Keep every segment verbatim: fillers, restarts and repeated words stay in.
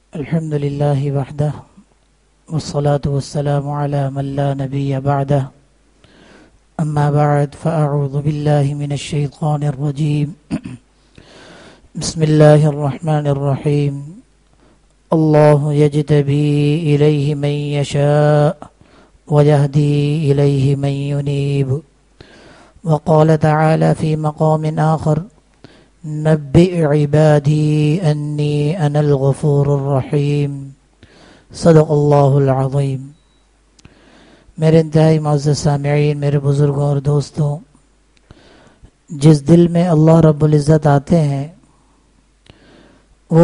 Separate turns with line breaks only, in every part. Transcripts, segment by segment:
الحمد لله وحده والصلاة والسلام على من لا نبي بعده أما بعد فأعوذ بالله من الشيطان الرجيم بسم الله الرحمن الرحيم الله يجتبي إليه من يشاء ويهدي إليه من ينيب وقال تعالى في مقام آخر نبئ عبادي أني أنا الغفور الرحيم صدق اللہ العظیم۔ میرے انتہائی معزز سامعین، میرے بزرگوں اور دوستوں، جس دل میں اللہ رب العزت آتے ہیں وہ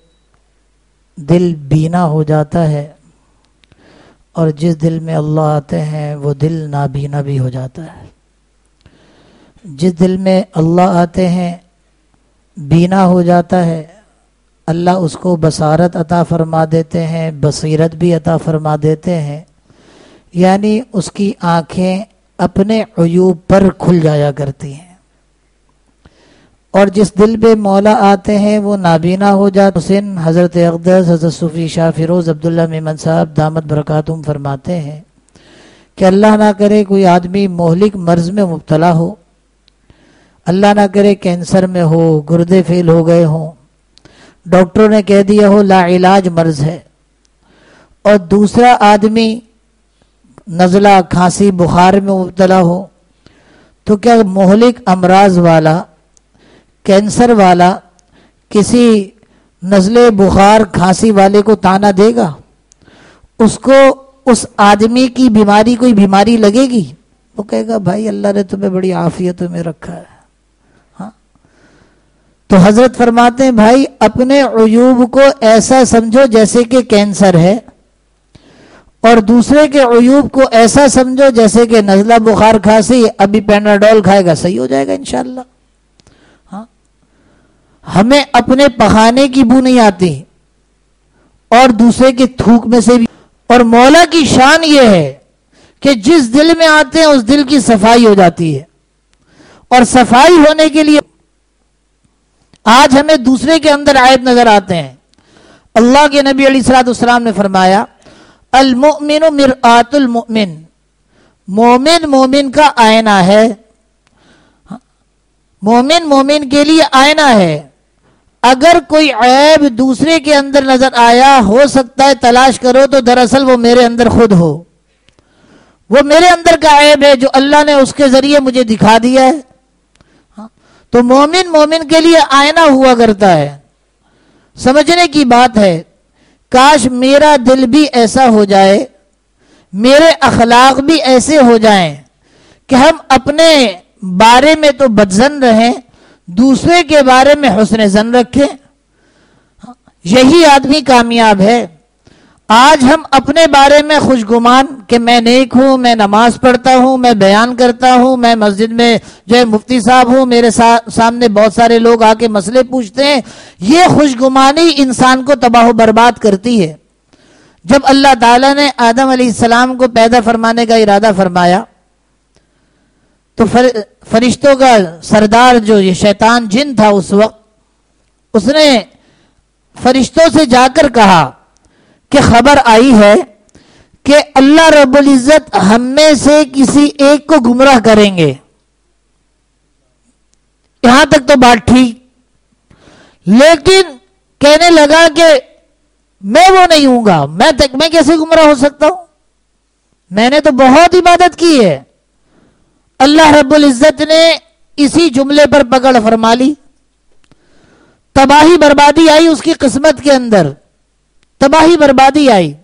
دل بینا ہو جاتا ہے، اور جس دل میں اللہ آتے ہیں وہ دل نابینا بھی ہو جاتا ہے۔ جس دل میں اللہ آتے ہیں بینا ہو جاتا ہے، اللہ اس کو بصارت عطا فرما دیتے ہیں، بصیرت بھی عطا فرما دیتے ہیں، یعنی اس کی آنکھیں اپنے عیوب پر کھل جایا کرتی ہیں۔ اور جس دل پہ مولا آتے ہیں وہ نابینا ہو جاتے حسین حضرت اقدس حضرت صوفی شاہ فیروز عبداللہ میمن صاحب دامت برکاتہم فرماتے ہیں کہ اللہ نہ کرے کوئی آدمی مہلک مرض میں مبتلا ہو، اللہ نہ کرے کینسر میں ہو، گردے فیل ہو گئے ہوں، ڈاکٹروں نے کہہ دیا ہو لا علاج مرض ہے، اور دوسرا آدمی نزلہ کھانسی بخار میں مبتلا ہو، تو کیا مہلک امراض والا کینسر والا کسی نزلے بخار کھانسی والے کو تانا دے گا؟ اس کو اس آدمی کی بیماری کوئی بیماری لگے گی؟ وہ کہے گا بھائی اللہ نے تمہیں بڑی عافیت میں رکھا ہے۔ ہاں، تو حضرت فرماتے ہیں بھائی اپنے عیوب کو ایسا سمجھو جیسے کہ کینسر ہے، اور دوسرے کے عیوب کو ایسا سمجھو جیسے کہ نزلہ بخار کھانسی، ابھی پیناڈول کھائے گا صحیح ہو جائے گا انشاءاللہ۔ ہاں، ہمیں اپنے پخانے کی بو نہیں آتی اور دوسرے کے تھوک میں سے بھی، اور مولا کی شان یہ ہے کہ جس دل میں آتے ہیں اس دل کی صفائی ہو جاتی ہے، اور صفائی ہونے کے لیے آج ہمیں دوسرے کے اندر عیب نظر آتے ہیں۔ اللہ کے نبی علیہ الصلوۃ والسلام نے فرمایا المؤمن مرآت المؤمن، مومن مومن کا آئینہ ہے، مومن مومن کے لیے آئینہ ہے۔ اگر کوئی عیب دوسرے کے اندر نظر آیا، ہو سکتا ہے تلاش کرو تو دراصل وہ میرے اندر خود ہو، وہ میرے اندر کا عیب ہے جو اللہ نے اس کے ذریعے مجھے دکھا دیا ہے۔ تو مومن مومن کے لیے آئینہ ہوا کرتا ہے۔ سمجھنے کی بات ہے، کاش میرا دل بھی ایسا ہو جائے، میرے اخلاق بھی ایسے ہو جائیں کہ ہم اپنے بارے میں تو بدظن رہیں، دوسرے کے بارے میں حسن ظن رکھیں۔ یہی آدمی کامیاب ہے۔ آج ہم اپنے بارے میں خوشگمان کہ میں نیک ہوں، میں نماز پڑھتا ہوں، میں بیان کرتا ہوں، میں مسجد میں جو ہے مفتی صاحب ہوں، میرے سامنے بہت سارے لوگ آ کے مسئلے پوچھتے ہیں، یہ خوشگمانی انسان کو تباہ و برباد کرتی ہے۔ جب اللہ تعالیٰ نے آدم علیہ السلام کو پیدا فرمانے کا ارادہ فرمایا تو فرشتوں کا سردار جو یہ شیطان جن تھا اس وقت، اس نے فرشتوں سے جا کر کہا کہ خبر آئی ہے کہ اللہ رب العزت ہم میں سے کسی ایک کو گمراہ کریں گے۔ یہاں تک تو بات ٹھیک، لیکن کہنے لگا کہ میں وہ نہیں ہوں گا، میں تک میں کیسے گمراہ ہو سکتا ہوں؟ میں نے تو بہت عبادت کی ہے۔ اللہ رب العزت نے اسی جملے پر پکڑ فرما لی، تباہی بربادی آئی اس کی قسمت کے اندر، تباہی بربادی آئی،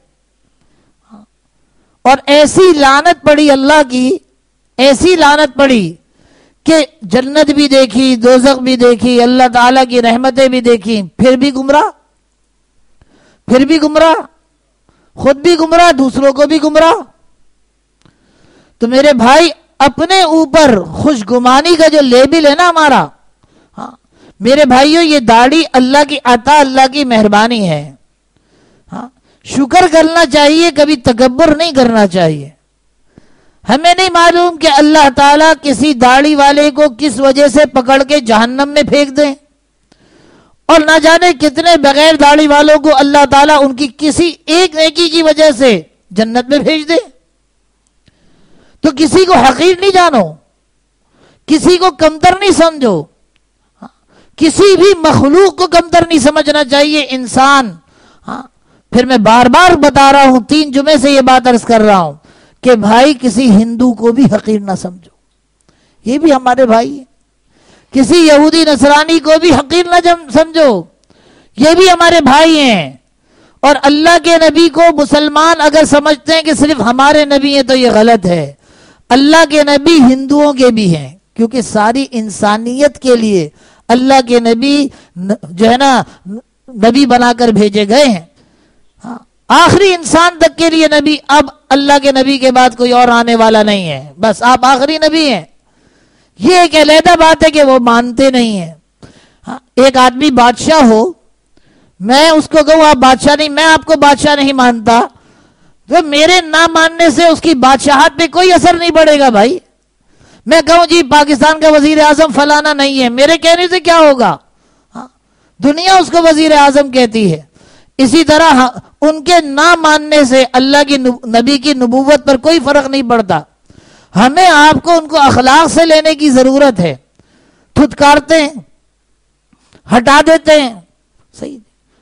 اور ایسی لعنت پڑی اللہ کی، ایسی لعنت پڑی کہ جنت بھی دیکھی، دوزخ بھی دیکھی، اللہ تعالیٰ کی رحمتیں بھی دیکھی، پھر بھی گمراہ، پھر بھی گمراہ، خود بھی گمراہ، دوسروں کو بھی گمراہ۔ تو میرے بھائی اپنے اوپر خوشگمانی کا جو لیبل ہے نا ہمارا، ہاں میرے بھائیوں یہ داڑھی اللہ کی عطا، اللہ کی مہربانی ہے۔ ہاں شکر کرنا چاہیے، کبھی تکبر نہیں کرنا چاہیے۔ ہمیں نہیں معلوم کہ اللہ تعالیٰ کسی داڑھی والے کو کس وجہ سے پکڑ کے جہنم میں پھینک دیں، اور نہ جانے کتنے بغیر داڑھی والوں کو اللہ تعالیٰ ان کی کسی ایک نیکی کی وجہ سے جنت میں بھیج دے۔ تو کسی کو حقیر نہیں جانو، کسی کو کمتر نہیں سمجھو، کسی بھی مخلوق کو کمتر نہیں سمجھنا چاہیے انسان۔ ہاں پھر میں بار بار بتا رہا ہوں، تین جمعے سے یہ بات عرض کر رہا ہوں کہ بھائی کسی ہندو کو بھی حقیر نہ سمجھو، یہ بھی ہمارے بھائی ہیں۔ کسی یہودی نصرانی کو بھی حقیر نہ سمجھو، یہ بھی ہمارے بھائی ہیں۔ اور اللہ کے نبی کو مسلمان اگر سمجھتے ہیں کہ صرف ہمارے نبی ہیں تو یہ غلط ہے۔ اللہ کے نبی ہندوؤں کے بھی ہیں، کیونکہ ساری انسانیت کے لیے اللہ کے نبی جو ہے نا نبی بنا کر بھیجے گئے ہیں۔ آخری انسان تک کے لیے نبی، اب اللہ کے نبی کے بعد کوئی اور آنے والا نہیں ہے، بس آپ آخری نبی ہیں۔ یہ ایک علیحدہ بات ہے کہ وہ مانتے نہیں ہیں۔ ایک آدمی بادشاہ ہو، میں اس کو کہوں آپ بادشاہ نہیں، میں آپ کو بادشاہ نہیں مانتا، تو میرے نہ ماننے سے اس کی بادشاہت پہ کوئی اثر نہیں پڑے گا بھائی۔ میں کہوں جی پاکستان کا وزیر اعظم فلانا نہیں ہے، میرے کہنے سے کیا ہوگا؟ دنیا اس کو وزیر اعظم کہتی ہے۔ اسی طرح ان کے نہ ماننے سے اللہ کی نبی کی نبوت پر کوئی فرق نہیں پڑتا۔ ہمیں آپ کو ان کو اخلاق سے لینے کی ضرورت ہے۔ تھتکارتے ہیں، ہٹا دیتے ہیں، صحیح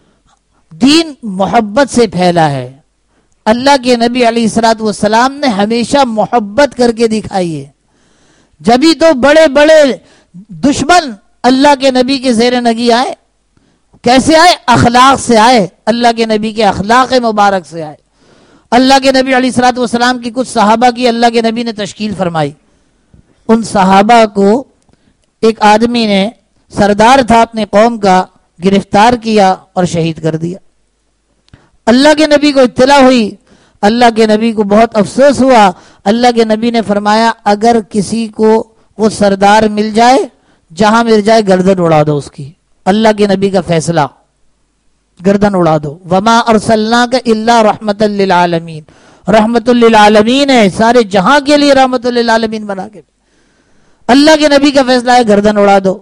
دین محبت سے پھیلا ہے۔ اللہ کے نبی علیہ الصلوۃ والسلام نے ہمیشہ محبت کر کے دکھائی ہے۔ جبھی تو بڑے بڑے دشمن اللہ کے نبی کے زیر نگی آئے۔ کیسے آئے؟ اخلاق سے آئے، اللہ کے نبی کے اخلاق مبارک سے آئے۔ اللہ کے نبی علیہ الصلوۃ والسلام کی کچھ صحابہ کی اللہ کے نبی نے تشکیل فرمائی۔ ان صحابہ کو ایک آدمی نے، سردار تھا اپنے قوم کا، گرفتار کیا اور شہید کر دیا۔ اللہ کے نبی کو اطلاع ہوئی، اللہ کے نبی کو بہت افسوس ہوا۔ اللہ کے نبی نے فرمایا اگر کسی کو وہ سردار مل جائے، جہاں مل جائے گردن اڑا دو اس کی۔ اللہ کے نبی کا فیصلہ، گردن اڑا دو۔ وما ارسلناک الا رحمت للعالمین، رحمت للعالمین ہے، سارے جہاں کے لیے رحمت للعالمین بنا کے۔ اللہ کے نبی کا فیصلہ ہے گردن اڑا دو۔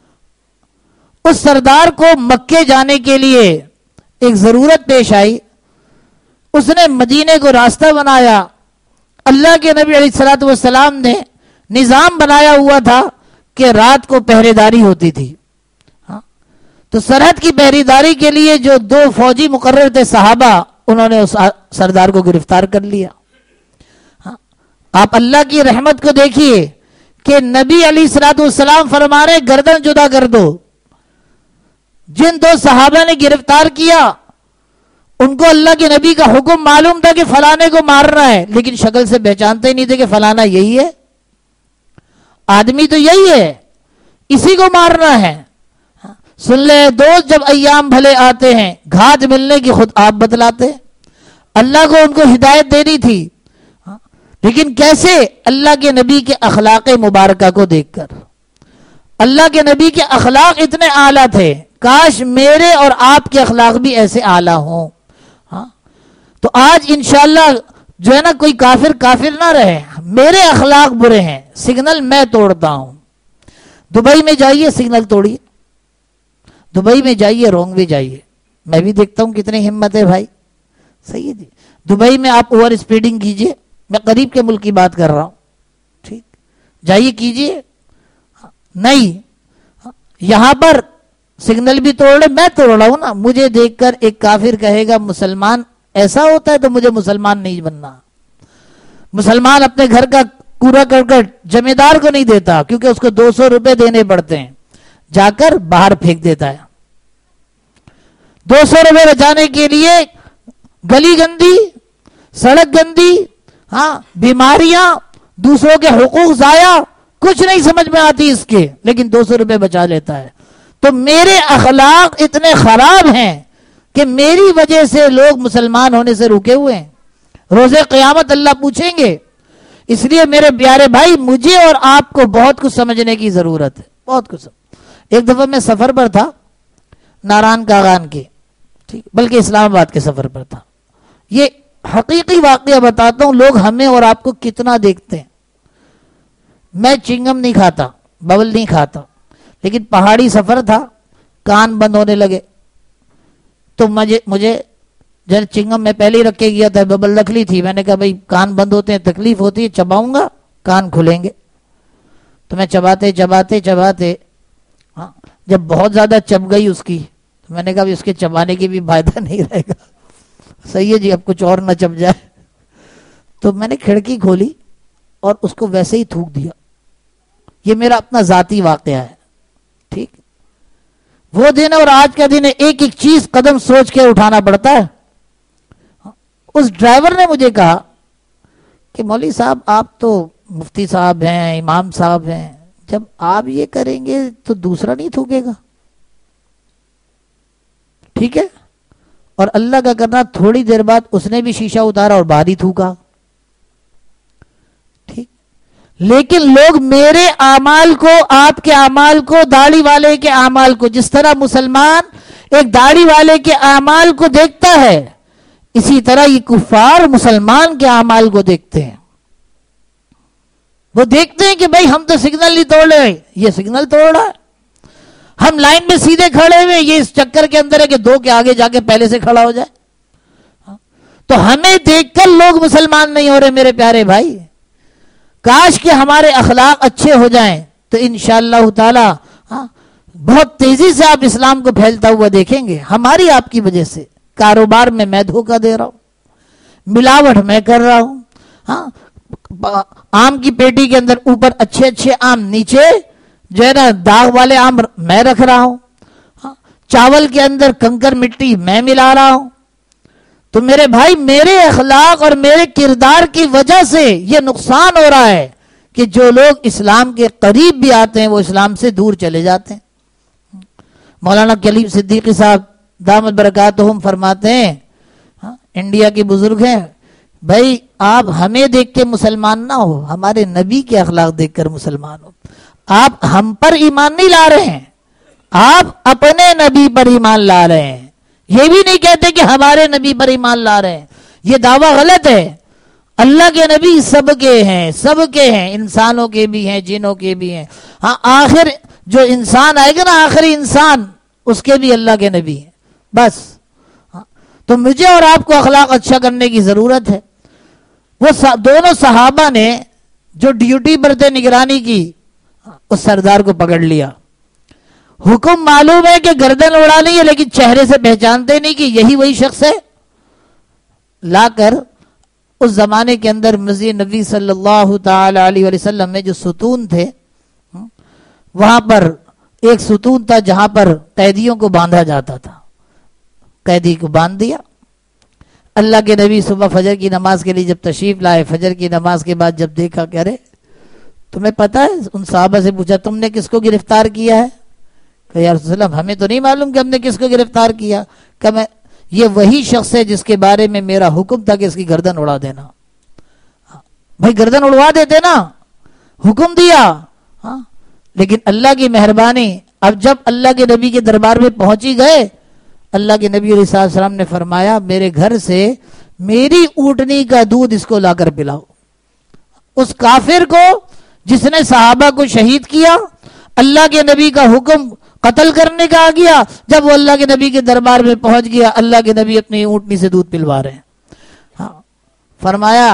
اس سردار کو مکے جانے کے لیے ایک ضرورت پیش آئی، اس نے مدینے کو راستہ بنایا۔ اللہ کے نبی علیہ الصلوۃ والسلام نے نظام بنایا ہوا تھا کہ رات کو پہرے داری ہوتی تھی۔ تو سرحد کی پہرے داری کے لیے جو دو فوجی مقرر تھے صحابہ، انہوں نے اس سردار کو گرفتار کر لیا۔ آپ اللہ کی رحمت کو دیکھیے کہ نبی علیہ الصلوۃ والسلام فرما رہے گردن جدا کر دو۔ جن دو صحابہ نے گرفتار کیا ان کو اللہ کے نبی کا حکم معلوم تھا کہ فلانے کو مارنا ہے، لیکن شکل سے پہچانتے ہی نہیں تھے کہ فلانا یہی ہے، آدمی تو یہی ہے، اسی کو مارنا ہے۔ سن لے دوست، جب ایام بھلے آتے ہیں گھاٹ ملنے کی خود آپ بتلاتے۔ اللہ کو ان کو ہدایت دینی تھی، لیکن کیسے؟ اللہ کے نبی کے اخلاق مبارکہ کو دیکھ کر۔ اللہ کے نبی کے اخلاق اتنے اعلیٰ تھے، کاش میرے اور آپ کے اخلاق بھی ایسے اعلیٰ ہوں۔ ہاں تو آج انشاءاللہ جو ہے نا کوئی کافر کافر نہ رہے، میرے اخلاق برے ہیں، سگنل میں توڑتا ہوں۔ دبئی میں جائیے سگنل توڑیے، دبئی میں جائیے رونگ بھی جائیے، میں بھی دیکھتا ہوں کتنی ہمت ہے بھائی، صحیح ہے جی۔ دبئی میں آپ اوور اسپیڈنگ کیجئے، میں قریب کے ملک کی بات کر رہا ہوں، ٹھیک جائیے کیجئے، نہیں یہاں پر سگنل بھی توڑ لے، میں توڑ رہا ہوں نا، مجھے دیکھ کر ایک کافر کہے گا مسلمان ایسا ہوتا ہے تو مجھے مسلمان نہیں بننا۔ مسلمان اپنے گھر کا کوڑا کرکٹ جمع دار کو نہیں دیتا، کیونکہ اس کو دو سو روپے دینے پڑتے ہیں، جا کر باہر پھینک دیتا ہے۔ دو سو روپے بچانے کے لیے گلی گندی، سڑک گندی، ہاں بیماریاں، دوسروں کے حقوق ضائع، کچھ نہیں سمجھ میں آتی اس کے، لیکن دو سو روپے بچا لیتا ہے۔ تو میرے اخلاق اتنے خراب ہیں کہ میری وجہ سے لوگ مسلمان ہونے سے رکے ہوئے ہیں۔ روز قیامت اللہ پوچھیں گے۔ اس لیے میرے پیارے بھائی، مجھے اور آپ کو بہت کچھ سمجھنے کی ضرورت ہے، بہت کچھ۔ ایک دفعہ میں سفر پر تھا، ناران کاغان کے، ٹھیک بلکہ اسلام آباد کے سفر پر تھا۔ یہ حقیقی واقعہ بتاتا ہوں، لوگ ہمیں اور آپ کو کتنا دیکھتے ہیں۔ میں چنگم نہیں کھاتا، ببل نہیں کھاتا، لیکن پہاڑی سفر تھا، کان بند ہونے لگے. تو مجھے مجھے جب چنگم میں پہلے ہی رکھ کے گیا تھا, ببل رکھ لی تھی, میں نے کہا بھائی کان بند ہوتے ہیں, تکلیف ہوتی ہے, چباؤں گا کان کھلیں گے. تو میں چباتے چباتے چباتے ہاں جب بہت زیادہ چب گئی اس کی, تو میں نے کہا اس کے چبانے کی بھی فائدہ نہیں رہے گا, صحیح ہے جی اب کچھ اور نہ چب جائے. تو میں نے کھڑکی کھولی اور اس کو ویسے ہی تھوک دیا. یہ میرا اپنا ذاتی واقعہ ہے. ٹھیک, وہ دن اور آج کا دن ایک ایک چیز قدم سوچ کے اٹھانا پڑتا ہے. اس ڈرائیور نے مجھے کہا کہ مولوی صاحب آپ تو مفتی صاحب ہیں, امام صاحب ہیں, جب آپ یہ کریں گے تو دوسرا نہیں تھوکے گا. ٹھیک ہے, اور اللہ کا کرنا تھوڑی دیر بعد اس نے بھی شیشہ اتارا اور باہر ہی تھوکا. ٹھیک, لیکن لوگ میرے اعمال کو, آپ کے اعمال کو, داڑھی والے کے اعمال کو, جس طرح مسلمان ایک داڑھی والے کے اعمال کو دیکھتا ہے, اسی طرح یہ کفار مسلمان کے اعمال کو دیکھتے ہیں. وہ دیکھتے ہیں کہ بھائی ہم تو سگنل نہیں توڑ رہے, یہ سگنل توڑ رہا ہے. ہم لائن میں سیدھے کھڑے ہوئے, یہ اس چکر کے اندر ہے کہ دو کے آگے جا کے پہلے سے کھڑا ہو جائے. تو ہمیں دیکھ کر لوگ مسلمان نہیں ہو رہے میرے پیارے بھائی. کاش کہ ہمارے اخلاق اچھے ہو جائیں تو انشاءاللہ تعالی بہت تیزی سے آپ اسلام کو پھیلتا ہوا دیکھیں گے. ہماری آپ کی وجہ سے کاروبار میں میں دھوکہ دے رہا ہوں, ملاوٹ میں کر رہا ہوں. ہاں, آم کی پیٹی کے اندر اوپر اچھے اچھے آم, نیچے جو ہے نا داغ والے آم میں رکھ رہا ہوں. ہاں, چاول کے اندر کنکر مٹی میں ملا رہا ہوں. تو میرے بھائی میرے اخلاق اور میرے کردار کی وجہ سے یہ نقصان ہو رہا ہے کہ جو لوگ اسلام کے قریب بھی آتے ہیں وہ اسلام سے دور چلے جاتے ہیں. مولانا کلیم صدیقی صاحب دامت برکاتہم فرماتے ہیں, ہاں, انڈیا کے بزرگ ہیں, بھائی آپ ہمیں دیکھ کے مسلمان نہ ہو, ہمارے نبی کے اخلاق دیکھ کر مسلمان ہو. آپ ہم پر ایمان نہیں لا رہے ہیں, آپ اپنے نبی پر ایمان لا رہے ہیں. یہ بھی نہیں کہتے کہ ہمارے نبی پر ایمان لا رہے ہیں, یہ دعویٰ غلط ہے. اللہ کے نبی سب کے ہیں, سب کے ہیں, انسانوں کے بھی ہیں, جنوں کے بھی ہیں. ہاں, آخر جو انسان آئے گا نا, آخری انسان, اس کے بھی اللہ کے نبی ہیں. بس ہاں, تو مجھے اور آپ کو اخلاق اچھا کرنے کی ضرورت ہے. وہ دونوں صحابہ نے جو ڈیوٹی پر تھے نگرانی کی, اس سردار کو پکڑ لیا. حکم معلوم ہے کہ گردن اڑانی ہے, لیکن چہرے سے پہچانتے نہیں کہ یہی وہی شخص ہے. لا کر اس زمانے کے اندر مسجد نبی صلی اللہ تعالی علیہ وسلم میں جو ستون تھے, وہاں پر ایک ستون تھا جہاں پر قیدیوں کو باندھا جاتا تھا. قیدی کو باندھ دیا. اللہ کے نبی صبح فجر کی نماز کے لیے جب تشریف لائے, فجر کی نماز کے بعد جب دیکھا کہ ارے تمہیں پتا ہے, ان صحابہ سے پوچھا تم نے کس کو گرفتار کیا ہے؟ کہ یا رسول اللہ ہمیں تو نہیں معلوم کہ ہم نے کس کو گرفتار کیا. کہ میں یہ وہی شخص ہے جس کے بارے میں میرا حکم تھا کہ اس کی گردن اڑا دینا. بھائی گردن اڑوا دیتے نا, حکم دیا. ہاں, لیکن اللہ کی مہربانی, اب جب اللہ کے نبی کے دربار میں پہنچی گئے, اللہ کے نبی علیہ السلام نے فرمایا میرے گھر سے میری اونٹنی کا دودھ اس کو لا کر پلاؤ. اس کافر کو جس نے صحابہ کو شہید کیا, اللہ کے نبی کا حکم قتل کرنے کا آ گیا, جب وہ اللہ کے نبی کے دربار میں پہنچ گیا, اللہ کے نبی اپنی اونٹنی سے دودھ پلوا رہے ہیں. ہاں, فرمایا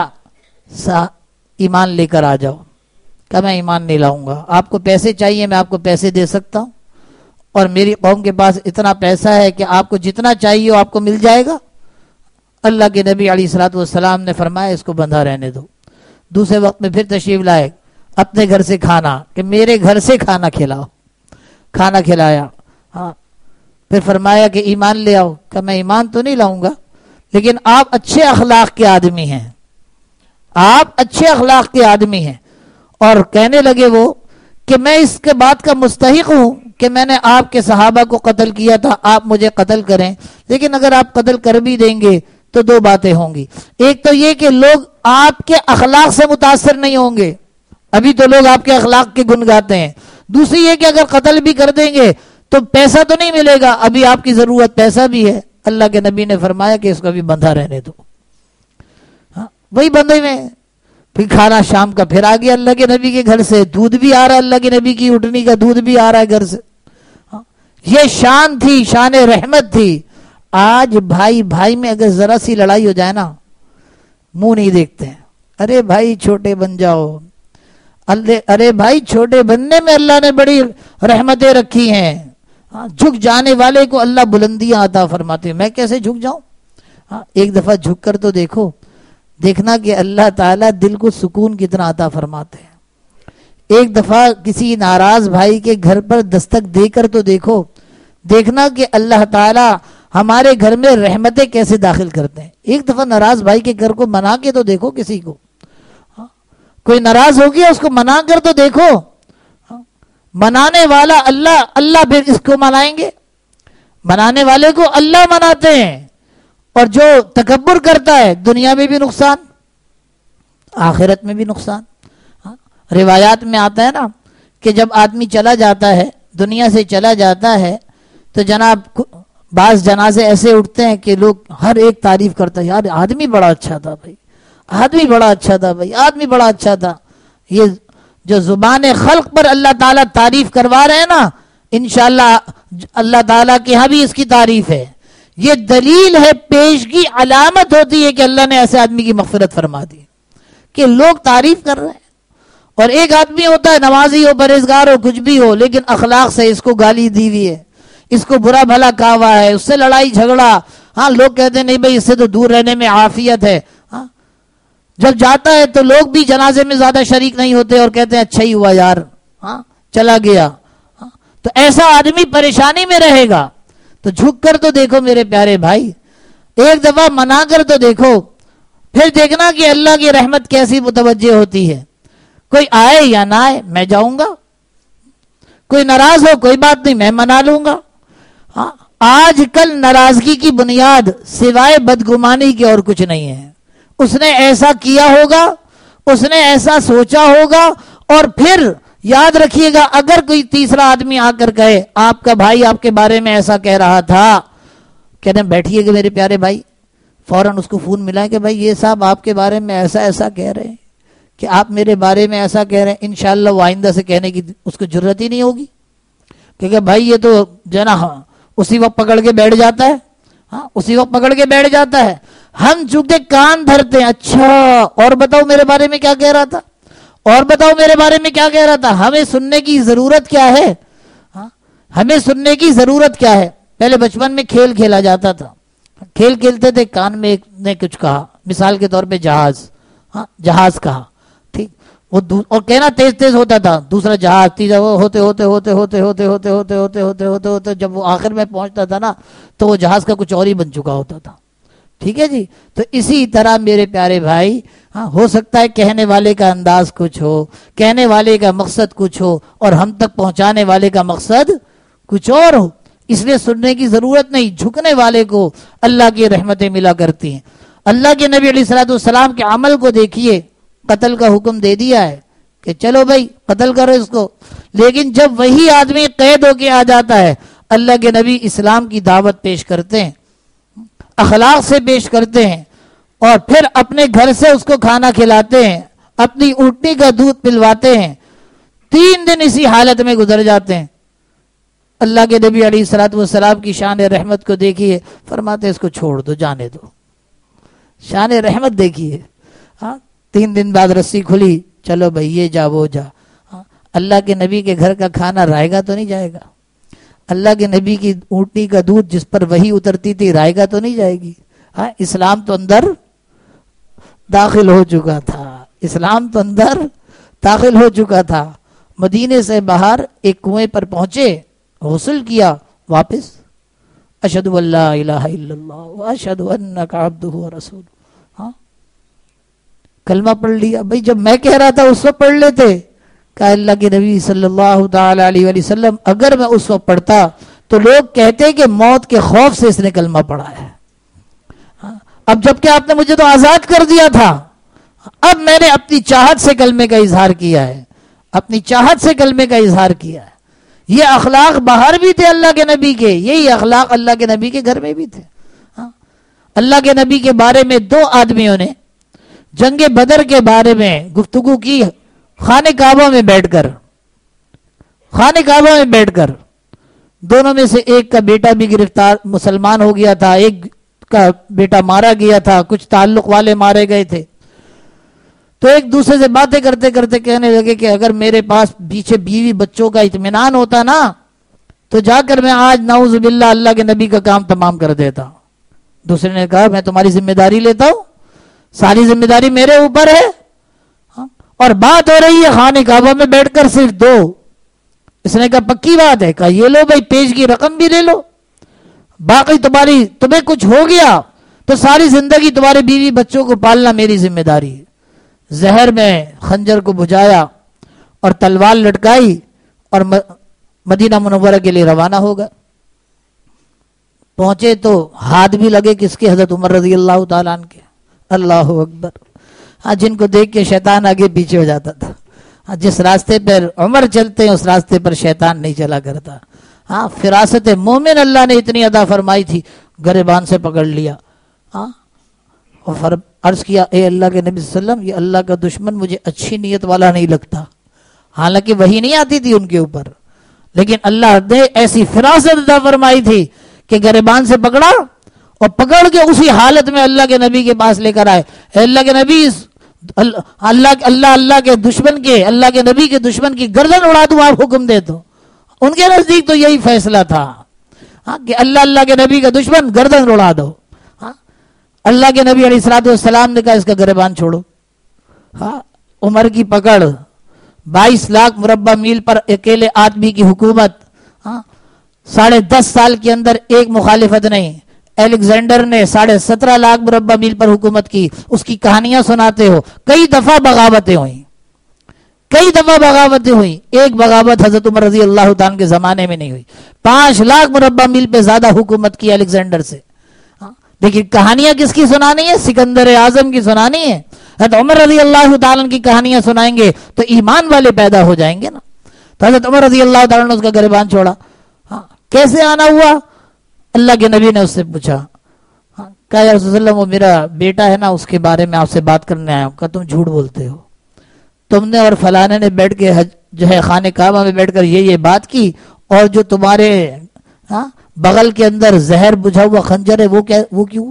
ایمان لے کر آ جاؤ. کہ میں ایمان نہیں لاؤں گا, آپ کو پیسے چاہیے میں آپ کو پیسے دے سکتا ہوں, اور میری قوم کے پاس اتنا پیسہ ہے کہ آپ کو جتنا چاہیے وہ آپ کو مل جائے گا. اللہ کے نبی علیہ الصلوۃ والسلام نے فرمایا اس کو بندھا رہنے دو. دوسرے وقت میں پھر تشریف لائے, اپنے گھر سے کھانا, کہ میرے گھر سے کھانا کھلاؤ. کھانا کھلایا. ہاں, پھر فرمایا کہ ایمان لے آؤ. کہ میں ایمان تو نہیں لاؤں گا, لیکن آپ اچھے اخلاق کے آدمی ہیں, آپ اچھے اخلاق کے آدمی ہیں. اور کہنے لگے وہ کہ میں اس کے بات کا مستحق ہوں کہ میں نے آپ کے صحابہ کو قتل کیا تھا, آپ مجھے قتل کریں, لیکن اگر آپ قتل کر بھی دیں گے تو دو باتیں ہوں گی. ایک تو یہ کہ لوگ آپ کے اخلاق سے متاثر نہیں ہوں گے, ابھی تو لوگ آپ کے اخلاق کے گن گاتے ہیں. دوسری یہ کہ اگر قتل بھی کر دیں گے تو پیسہ تو نہیں ملے گا, ابھی آپ کی ضرورت پیسہ بھی ہے. اللہ کے نبی نے فرمایا کہ اس کو بھی بندھا رہنے دو. ہاں, وہی بندھے میں. پھر کھانا شام کا پھر آ گیا اللہ کے نبی کے گھر سے, دودھ بھی آ رہا ہے, اللہ کے نبی کی اٹھنی کا دودھ بھی آ رہا ہے گھر سے. ہاں, یہ شان تھی، شان رحمت تھی. آج بھائی بھائی میں اگر ذرا سی لڑائی ہو جائے نا، منہ نہیں دیکھتے ہیں. ارے بھائی چھوٹے بن جاؤ، ارے بھائی چھوٹے بننے میں اللہ نے بڑی رحمتیں رکھی ہیں. جھک جانے والے کو اللہ بلندیاں عطا فرماتے ہیں. میں کیسے جھک جاؤں؟ ایک دفعہ جھک کر تو دیکھو، دیکھنا کہ اللہ تعالیٰ دل کو سکون کتنا عطا فرماتے ہیں. ایک دفعہ کسی ناراض بھائی کے گھر پر دستک دے کر تو دیکھو، دیکھنا کہ اللہ تعالیٰ ہمارے گھر میں رحمتیں کیسے داخل کرتے ہیں. ایک دفعہ ناراض بھائی کے گھر کو منا کے تو دیکھو. کسی کو کوئی ناراض ہو گیا، اس کو منا کر تو دیکھو. منانے والا اللہ، اللہ پھر اس کو منائیں گے. منانے والے کو اللہ مناتے ہیں. اور جو تکبر کرتا ہے دنیا میں بھی نقصان، آخرت میں بھی نقصان. روایات میں آتا ہے نا کہ جب آدمی چلا جاتا ہے، دنیا سے چلا جاتا ہے، تو جناب بعض جنازے ایسے اٹھتے ہیں کہ لوگ ہر ایک تعریف کرتا ہے، یار آدمی بڑا اچھا تھا بھائی، آدمی بڑا اچھا تھا بھائی، آدمی بڑا اچھا تھا. یہ جو زبان خلق پر اللہ تعالیٰ تعریف کروا رہے ہیں نا، انشاءاللہ اللہ تعالیٰ کے ہاں بھی اس کی تعریف ہے. یہ دلیل ہے، پیشگی علامت ہوتی ہے کہ اللہ نے ایسے آدمی کی مغفرت فرما دی کہ لوگ تعریف کر رہے ہیں. اور ایک آدمی ہوتا ہے نمازی ہو، پرہیزگار ہو، کچھ بھی ہو، لیکن اخلاق سے اس کو گالی دی ہوئی ہے، اس کو برا بھلا کہا ہوا ہے، اس سے لڑائی جھگڑا. ہاں لوگ کہتے ہیں نہیں بھائی اس سے تو دور رہنے میں عافیت ہے. ہاں جب جاتا ہے تو لوگ بھی جنازے میں زیادہ شریک نہیں ہوتے اور کہتے ہیں اچھا ہی ہوا یار، ہاں چلا گیا. ہاں تو ایسا آدمی پریشانی میں رہے گا. تو جھک کر تو دیکھو میرے پیارے بھائی، ایک دفعہ منا کر تو دیکھو، پھر دیکھنا کہ اللہ کی رحمت کیسی متوجہ ہوتی ہے. کوئی آئے یا نہ آئے میں جاؤں گا، کوئی ناراض ہو کوئی بات نہیں میں منا لوں گا. ہاں آج کل ناراضگی کی بنیاد سوائے بدگمانی کے اور کچھ نہیں ہے. اس نے ایسا کیا ہوگا، اس نے ایسا سوچا ہوگا. اور پھر یاد رکھیے گا، اگر کوئی تیسرا آدمی آ کر کہے آپ کا بھائی آپ کے بارے میں ایسا کہہ رہا تھا، کہتے ہیں بیٹھیے گا میرے پیارے بھائی، فوراً اس کو فون ملا کہ بھائی یہ صاحب آپ کے بارے میں ایسا ایسا کہہ رہے ہیں، کہ آپ میرے بارے میں ایسا کہہ رہے ہیں. انشاءاللہ وہ آئندہ سے کہنے کی اس کو جرت ہی نہیں ہوگی، کیونکہ بھائی یہ تو جو ہے نا اسی وقت پکڑ کے بیٹھ جاتا ہے. ہاں اسی وقت پکڑ کے بیٹھ جاتا ہے. ہم چونکہ کان دھرتے ہیں، اچھا اور بتاؤ میرے بارے میں کیا کہہ رہا تھا، اور بتاؤ میرے بارے میں کیا کہہ رہا تھا. ہمیں سننے کی ضرورت کیا ہے؟ ہاں ہمیں سننے کی ضرورت کیا ہے؟ پہلے بچپن میں کھیل کھیلا جاتا تھا، کھیل کھیلتے تھے، کان میں ایک نے کچھ کہا، مثال کے طور پہ جہاز، ہاں جہاز کہا، ٹھیک، وہ اور کہنا تیز تیز ہوتا تھا، دوسرا جہاز، تیسرا وہ ہوتے ہوتے ہوتے ہوتے ہوتے ہوتے ہوتے ہوتے ہوتے ہوتے ہوتے جب وہ آخر میں پہنچتا تھا نا تو وہ جہاز کا کچھ اور ہی بن چکا ہوتا تھا. ٹھیک ہے جی. تو اسی طرح میرے پیارے بھائی، ہاں ہو سکتا ہے کہنے والے کا انداز کچھ ہو، کہنے والے کا مقصد کچھ ہو، اور ہم تک پہنچانے والے کا مقصد کچھ اور ہو. اس لیے سننے کی ضرورت نہیں. جھکنے والے کو اللہ کی رحمتیں ملا کرتی ہیں. اللہ کے نبی علیہ الصلوۃ والسلام کے عمل کو دیکھیے، قتل کا حکم دے دیا ہے کہ چلو بھائی قتل کرو اس کو، لیکن جب وہی آدمی قید ہو کے آ جاتا ہے، اللہ کے نبی اسلام کی دعوت پیش کرتے ہیں، اخلاق سے پیش کرتے ہیں، اور پھر اپنے گھر سے اس کو کھانا کھلاتے ہیں، اپنی اونٹنی کا دودھ پلواتے ہیں. تین دن اسی حالت میں گزر جاتے ہیں. اللہ کے نبی علیہ الصلوۃ والسلام کی شان رحمت کو دیکھیے، فرماتے اس کو چھوڑ دو، جانے دو. شان رحمت دیکھیے. ہاں تین دن بعد رسی کھلی، چلو بھائی یہ جا وہ جا. ہاں اللہ کے نبی کے گھر کا کھانا رائے گا تو نہیں جائے گا؟ اللہ کے نبی کی اونٹنی کا دودھ جس پر وہی اترتی تھی رائے گا تو نہیں جائے گی؟ ہاں اسلام تو اندر داخل ہو چکا تھا، اسلام تو اندر داخل ہو چکا تھا. مدینے سے باہر ایک کنویں پر پہنچے، غسل کیا، واپس اشہد ان لا الہ الا اللہ واشہد انک عبدہ ورسولہ. ہاں کلمہ پڑھ لیا. بھائی جب میں کہہ رہا تھا اس وقت پڑھ لیتے. کہ اللہ کے نبی صلی اللہ تعالی علیہ وآلہ وسلم اگر میں اس وقت پڑھتا تو لوگ کہتے کہ موت کے خوف سے اس نے کلمہ پڑھا ہے. اب جبکہ آپ نے مجھے تو آزاد کر دیا تھا، اب میں نے اپنی چاہت سے کلمے کا اظہار کیا ہے، اپنی چاہت سے کلمے کا اظہار کیا ہے. یہ اخلاق باہر بھی تھے اللہ کے نبی کے، یہی اخلاق اللہ کے نبی کے گھر میں بھی تھے. ہاں اللہ کے نبی کے بارے میں دو آدمیوں نے جنگ بدر کے بارے میں گفتگو کی، خانہ کعبہ میں بیٹھ کر، خانہ کعبہ میں بیٹھ کر دونوں میں سے ایک کا بیٹا بھی گرفتار مسلمان ہو گیا تھا، ایک کا بیٹا مارا گیا تھا، کچھ تعلق والے مارے گئے تھے. تو ایک دوسرے سے باتیں کرتے کرتے کہنے لگے کہ اگر میرے پاس پیچھے بیوی بچوں کا اطمینان ہوتا نا تو جا کر میں آج نعوذ باللہ اللہ کے نبی کا کام تمام کر دیتا. دوسرے نے کہا میں تمہاری ذمہ داری لیتا ہوں، ساری ذمہ داری میرے اوپر ہے، اور بات ہو رہی ہے خانہ کعبہ میں بیٹھ کر صرف دو. اس نے کہا پکی بات ہے. کہا یہ لو بھائی پیش کی رقم بھی لے لو، باقی تمہاری تمہیں کچھ ہو گیا تو ساری زندگی تمہارے بیوی بچوں کو پالنا میری ذمہ داری ہے. زہر میں خنجر کو بجھایا اور تلوار لٹکائی اور مدینہ منورہ کے لیے روانہ ہو گئے. پہنچے تو ہاتھ بھی لگے کس کے؟ حضرت عمر رضی اللہ تعالیٰ عنہ کے. اللہ اکبر. ہاں جن کو دیکھ کے شیطان آگے پیچھے ہو جاتا تھا. ہاں جس راستے پر عمر چلتے ہیں اس راستے پر شیطان نہیں چلا کرتا. ہاں فراست مومن اللہ نے اتنی عطا فرمائی تھی، گریبان سے پکڑ لیا. ہاں اور عرض کیا اے اللہ کے نبی صلی اللہ علیہ وسلم، یہ اللہ کا دشمن مجھے اچھی نیت والا نہیں لگتا. حالانکہ وہی نہیں آتی تھی ان کے اوپر، لیکن اللہ نے ایسی فراست عطا فرمائی تھی کہ گریبان سے پکڑا اور پکڑ کے اسی حالت میں اللہ کے نبی کے پاس لے کر آئے. اے اللہ کے نبی، اللہ اللہ اللہ کے دشمن کے اللہ کے نبی کے دشمن کی گردن اڑا دوں، آپ حکم دے تو. ان کے نزدیک تو یہی فیصلہ تھا ہاں کہ اللہ اللہ کے نبی کا دشمن گردن اڑا دو. ہاں اللہ کے نبی علیہ الصلوۃ والسلام نے کہا اس کا گریبان چھوڑو. ہاں عمر کی پکڑ، بائیس لاکھ مربع میل پر اکیلے آدمی کی حکومت. ہاں ساڑھے دس سال کے اندر ایک مخالفت نہیں. الیگزینڈر نے ساڑھے سترہ لاکھ مربع میل پر حکومت کی. اس کی کہانیاں سناتے ہو. کئی دفعہ بغاوتیں ہوئیں، کئی دفعہ بغاوتیں ہوئیں. ایک بغاوت حضرت عمر رضی اللہ تعالیٰ کے زمانے میں نہیں ہوئی. پانچ لاکھ مربع میل پہ زیادہ حکومت کی الیگزینڈر سے. دیکھیے کہانیاں کس کی سنانی ہے؟ سکندر اعظم کی سنانی ہے. حضرت عمر رضی اللہ تعالیٰ کی کہانیاں سنائیں گے تو ایمان والے پیدا ہو جائیں گے نا. تو حضرت عمر رضی اللہ تعالیٰ نے اس کا گریبان چھوڑا. ہاں کیسے آنا ہوا؟ اللہ کے نبی نے اس سے پوچھا. ہاں کہا یا رسول اللہ وہ میرا بیٹا ہے نا، اس کے بارے میں آپ سے بات کرنے آیا ہوں. کہا تم جھوٹ بولتے ہو، تم نے اور فلانے نے بیٹھ کے جو ہے خانہ کعبہ میں بیٹھ کر یہ یہ بات کی، اور جو تمہارے ہاں بغل کے اندر زہر بجھا ہوا خنجر ہے وہ کیا وہ کیوں؟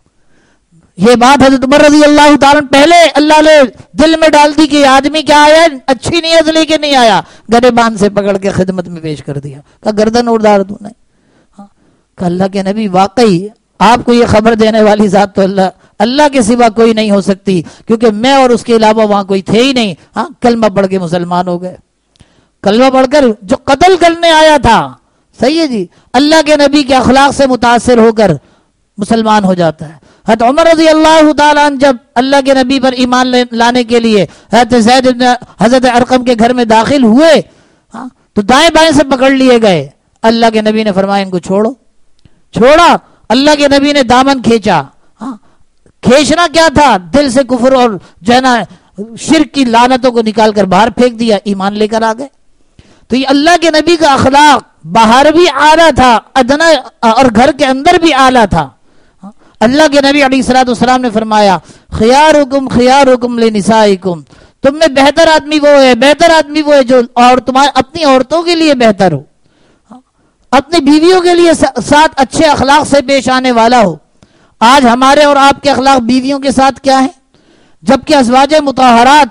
یہ بات حضرت عمر رضی اللہ تعالیٰ پہلے اللہ نے دل میں ڈال دی کہ آدمی کیا آیا، اچھی نیت لے کے نہیں آیا. گریبان سے پکڑ کے خدمت میں پیش کر دیا. کہا گردن اڑا دوں نہیں. ہاں کہ اللہ کے نبی واقعی آپ کو یہ خبر دینے والی ذات تو اللہ اللہ کے سوا کوئی نہیں ہو سکتی، کیونکہ میں اور اس کے علاوہ وہاں کوئی تھے ہی نہیں. ہاں کلمہ پڑھ کے مسلمان ہو گئے. کلمہ پڑھ کر جو قتل کرنے آیا تھا، صحیح ہے جی، اللہ کے نبی کے اخلاق سے متاثر ہو کر مسلمان ہو جاتا ہے. حضرت عمر رضی اللہ تعالیٰ عنہ جب اللہ کے نبی پر ایمان لانے کے لیے حضرت زید بن حضرت ارقم کے گھر میں داخل ہوئے ہاں تو دائیں بائیں سے پکڑ لیے گئے. اللہ کے نبی نے فرمایا ان کو چھوڑو. چھوڑا. اللہ کے نبی نے دامن کھینچا. ہاں کھینچنا کیا تھا؟ دل سے کفر اور جو ہے نا شرک کی لعنتوں کو نکال کر باہر پھینک دیا، ایمان لے کر آ گئے. تو یہ اللہ کے نبی کا اخلاق باہر بھی اعلیٰ تھا، ادنا اور گھر کے اندر بھی اعلیٰ تھا. اللہ کے نبی علیہ الصلوۃ والسلام نے فرمایا خیارکم خیارکم لنسائکم، تم میں بہتر آدمی وہ ہے بہتر آدمی وہ ہے جو اور تمہارے اپنی عورتوں کے لیے بہتر ہو، اپنی بیویوں کے لیے ساتھ اچھے اخلاق سے پیش آنے والا ہو. آج ہمارے اور آپ کے اخلاق بیویوں کے ساتھ کیا ہیں؟ جبکہ ازواج مطہرات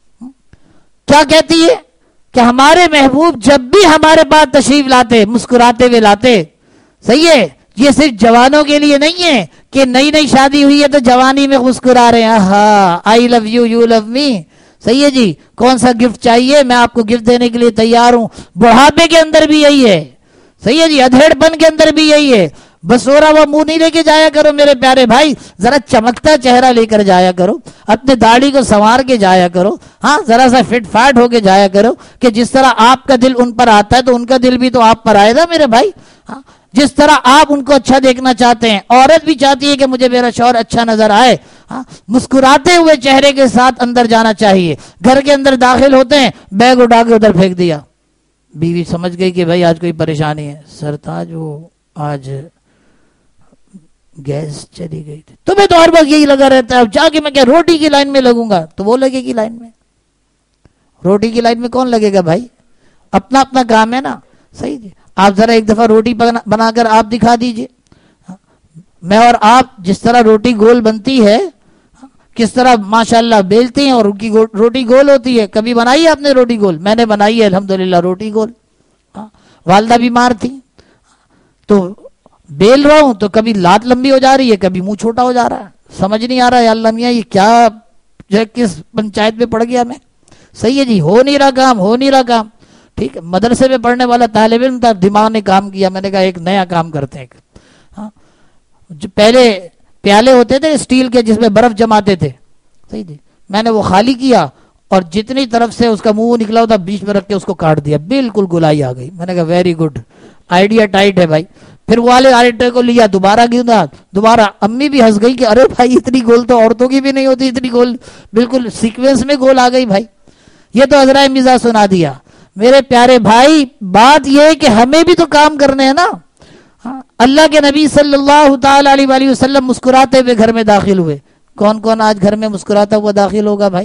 کیا کہتی ہے کہ ہمارے محبوب جب بھی ہمارے پاس تشریف لاتے مسکراتے ہوئے لاتے. صحیح ہے، یہ صرف جوانوں کے لیے نہیں ہے کہ نئی نئی شادی ہوئی ہے تو جوانی میں مسکرا رہے ہیں ہاں آئی لو یو یو لو می. صحیح ہے جی، کون سا گفٹ چاہیے میں آپ کو گفٹ دینے کے لیے تیار ہوں. بڑھاپے کے اندر بھی یہی ہے. صحیح ہے جی، ادھیڑ پن کے اندر بھی یہی ہے. بسورا وہ منہ نہیں لے کے جایا کرو میرے پیارے بھائی، ذرا چمکتا چہرہ لے کر جایا کرو، اپنے داڑھی کو سنوار کے جایا کرو. ہاں ذرا سا فٹ فاٹ ہو کے جایا کرو کہ جس طرح آپ کا دل ان پر آتا ہے تو ان کا دل بھی تو آپ پر آئے گا میرے بھائی. ہاں جس طرح آپ ان کو اچھا دیکھنا چاہتے ہیں، عورت بھی چاہتی ہے کہ مجھے میرا شوہر اچھا نظر آئے. ہاں مسکراتے ہوئے چہرے کے ساتھ اندر جانا چاہیے. گھر کے اندر داخل ہوتے ہیں بیگ اٹھا کے ادھر پھینک دیا. بیوی سمجھ گئی کہ بھائی آج کوئی پریشانی ہے. سرتاج وہ آج گیس چلی گئی تھی. تمہیں تو ہر وقت یہی لگا رہتا ہے. اب جا کے میں کیا روٹی کی لائن میں لگوں گا؟ تو وہ لگے گی لائن میں. روٹی کی لائن میں کون لگے گا بھائی؟ اپنا اپنا کام ہے نا. صحیح جی. آپ ذرا ایک دفعہ روٹی بنا کر آپ دکھا دیجئے. میں اور آپ جس طرح روٹی گول بنتی ہے کس طرح ماشاءاللہ بیلتے ہیں اور ان کی روٹی گول ہوتی ہے. کبھی بنائی ہے آپ نے روٹی گول؟ میں نے بنائی ہے الحمدللہ روٹی گول. والدہ بیمار تھی تو بیل رہا ہوں تو کبھی لات لمبی ہو جا رہی ہے کبھی منہ چھوٹا ہو جا رہا ہے. سمجھ نہیں آ رہا ہے یا اللہ میاں یہ کیا جو ہے کس پنچایت میں پڑ گیا میں. صحیح ہے جی, ہو نہیں رہا کام, ہو نہیں رہا کام. ٹھیک ہے, مدرسے میں پڑھنے والا طالب علم تھا, دماغ نے کام کیا. میں نے کہا ایک نیا کام کرتے ہیں. ہاں, جو پہلے پیالے ہوتے تھے اسٹیل کے جس میں برف جماتے تھے, صحیح جی, میں نے وہ خالی کیا اور جتنی طرف سے اس کا منہ نکلا ہوتا بیچ میں رکھ کے اس کو کاٹ دیا, بالکل گولائی آ گئی. میں نے کہا ویری گڈ, آئیڈیا ٹائٹ ہے بھائی. پھر والے آئیڈیا کو لیا, دوبارہ گیا, دوبارہ امی بھی ہنس گئی کہ ارے بھائی اتنی گول تو عورتوں کی بھی نہیں ہوتی, اتنی گول بالکل سیکوینس میں گول آ گئی بھائی. یہ تو عذرائے مزاح سنا دیا. میرے پیارے بھائی بات یہ ہے کہ ہمیں بھی تو کام کرنے ہیں نا. اللہ کے نبی صلی اللہ تعالی علیہ وآلہ وسلم مسکراتے ہوئے گھر میں داخل ہوئے. کون کون آج گھر میں مسکراتا ہوا داخل ہوگا بھائی؟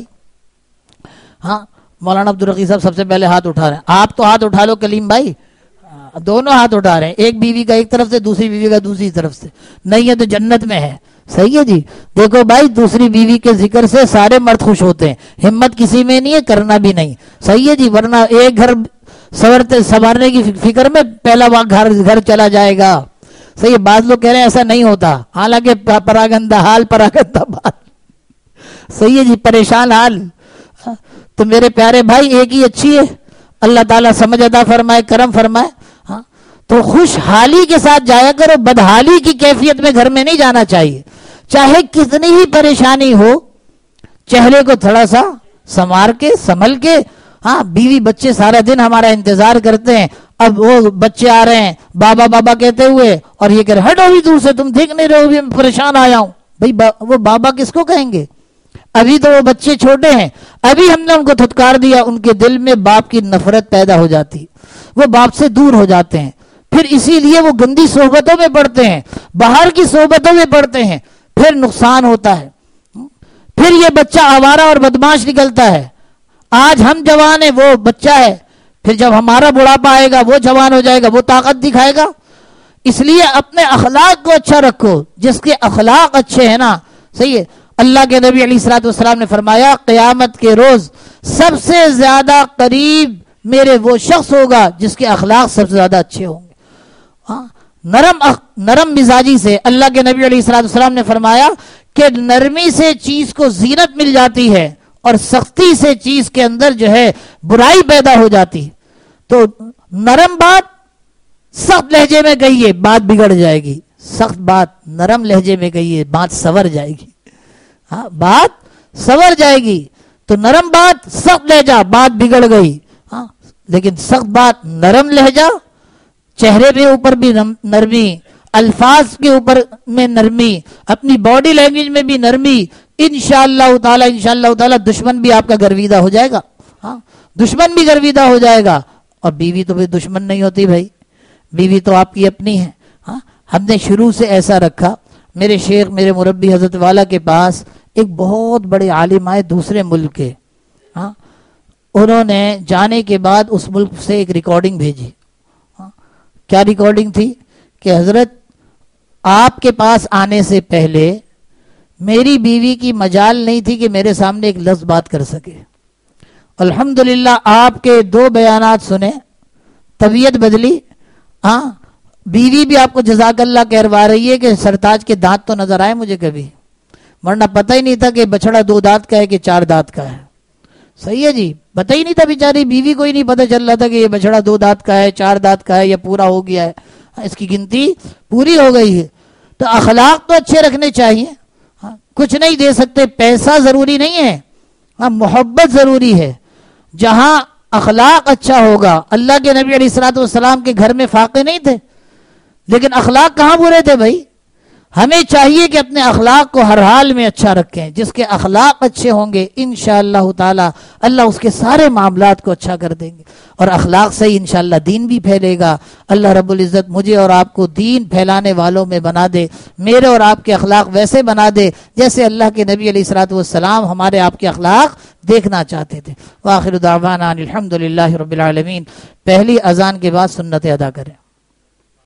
ہاں, مولانا عبدالرقیب صاحب سب سے پہلے ہاتھ اٹھا رہے ہیں. آپ تو ہاتھ اٹھا لو کلیم بھائی, دونوں ہاتھ اٹھا رہے ہیں, ایک بیوی کا ایک طرف سے دوسری بیوی کا دوسری طرف سے. نہیں ہے تو جنت میں ہے. صحیح ہے جی. دیکھو بھائی دوسری بیوی کے ذکر سے سارے مرد خوش ہوتے ہیں, ہمت کسی میں نہیں ہے, کرنا بھی نہیں. صحیح ہے جی, ورنہ ایک گھر سنورتے سنوارنے کی فکر میں پہلا وہاں گھر گھر چلا جائے گا. صحیح ہے, بعض لوگ کہہ رہے ہیں ایسا نہیں ہوتا, حالانکہ پراگندہ حال پراگندہ بال. صحیح ہے جی, پریشان حال. تو میرے پیارے بھائی ایک ہی اچھی ہے, اللہ تعالیٰ سمجھ عطا فرمائے, کرم فرمائے. ہاں, تو خوشحالی کے ساتھ جایا کرو, بدحالی کی کیفیت میں گھر میں نہیں جانا چاہیے. چاہے کتنی ہی پریشانی ہو, چہرے کو تھوڑا سا سنوار کے سنبھل کے. ہاں, بیوی بچے سارا دن ہمارا انتظار کرتے ہیں, اب وہ بچے آ رہے ہیں بابا بابا کہتے ہوئے, اور یہ کہہ رہے ہٹو بھی دور سے, تم دیکھ نہیں رہے ہو بھی میں پریشان آیا ہوں. بھائی با, وہ بابا کس کو کہیں گے؟ ابھی تو وہ بچے چھوٹے ہیں, ابھی ہم نے ان کو دھتکار دیا, ان کے دل میں باپ کی نفرت پیدا ہو جاتی, وہ باپ سے دور ہو جاتے ہیں. پھر اسی لیے وہ گندی صحبتوں میں پڑتے ہیں, باہر کی صحبتوں میں پڑتے ہیں, پھر نقصان ہوتا ہے. پھر یہ بچہ آوارہ اور بدماش نکلتا ہے. آج ہم جوان ہیں, وہ بچہ ہے, پھر جب ہمارا بڑھاپا آئے گا وہ جوان ہو جائے گا, وہ طاقت دکھائے گا. اس لیے اپنے اخلاق کو اچھا رکھو, جس کے اخلاق اچھے ہیں نا. صحیح ہے, اللہ کے نبی علیہ الصلوۃ والسلام نے فرمایا قیامت کے روز سب سے زیادہ قریب میرے وہ شخص ہوگا جس کے اخلاق سب سے زیادہ اچھے ہوں گے. ہاں, نرم اخ... نرم مزاجی سے اللہ کے نبی علیہ الصلوۃ والسلام نے فرمایا کہ نرمی سے چیز کو زینت مل جاتی ہے اور سختی سے چیز کے اندر جو ہے برائی پیدا ہو جاتی. تو نرم بات سخت لہجے میں کہیے, بات بگڑ جائے گی. سخت بات نرم لہجے میں کہیے, بات سنور جائے گی. ہاں, بات سنور جائے گی. تو نرم بات سخت لہجہ, بات بگڑ گئی. ہاں, لیکن سخت بات نرم لہجہ, چہرے کے اوپر بھی نرمی, الفاظ کے اوپر میں نرمی, اپنی باڈی لینگویج میں بھی نرمی. انشاءاللہ تعالی انشاءاللہ تعالی دشمن بھی آپ کا گرویدہ ہو جائے گا. ہاں, دشمن بھی گرویدہ ہو جائے گا. اور بیوی تو بھی دشمن نہیں ہوتی بھائی, بیوی تو آپ کی اپنی ہے. ہاں, ہم نے شروع سے ایسا رکھا. میرے شیخ میرے مربی حضرت والا کے پاس ایک بہت بڑے عالم آئے دوسرے ملک کے. ہاں, انہوں نے جانے کے بعد اس ملک سے ایک ریکارڈنگ بھیجی. ہاں, کیا ریکارڈنگ تھی کہ حضرت آپ کے پاس آنے سے پہلے میری بیوی کی مجال نہیں تھی کہ میرے سامنے ایک لفظ بات کر سکے. الحمدللہ آپ کے دو بیانات سنے, طبیعت بدلی. ہاں, بیوی بھی آپ کو جزاک اللہ کہوا رہی ہے کہ سرتاج کے دانت تو نظر آئے مجھے کبھی, ورنہ پتہ ہی نہیں تھا کہ بچڑا دو دانت کا ہے کہ چار دانت کا ہے. صحیح ہے جی, پتہ ہی نہیں تھا بیچاری بیوی کو ہی نہیں پتہ چل رہا تھا کہ یہ بچڑا دو دانت کا ہے, چار دانت کا ہے, یا پورا ہو گیا ہے, اس کی گنتی پوری ہو گئی ہے. تو اخلاق تو اچھے رکھنے چاہیے. ہاں, کچھ نہیں دے سکتے, پیسہ ضروری نہیں ہے, ہاں محبت ضروری ہے. جہاں اخلاق اچھا ہوگا, اللہ کے نبی علیہ الصلوۃ والسلام کے گھر میں فاقے نہیں تھے, لیکن اخلاق کہاں برے تھے بھائی. ہمیں چاہیے کہ اپنے اخلاق کو ہر حال میں اچھا رکھیں. جس کے اخلاق اچھے ہوں گے انشاءاللہ تعالی اللہ اس کے سارے معاملات کو اچھا کر دیں گے، اور اخلاق سے ہی انشاءاللہ دین بھی پھیلے گا. اللہ رب العزت مجھے اور آپ کو دین پھیلانے والوں میں بنا دے، میرے اور آپ کے اخلاق ویسے بنا دے جیسے اللہ کے نبی علیہ الصلوۃ والسلام ہمارے آپ کے اخلاق دیکھنا چاہتے تھے. وآخر دعوانا الحمدللہ رب العالمین. پہلی اذان کے بعد سنت ادا کریں.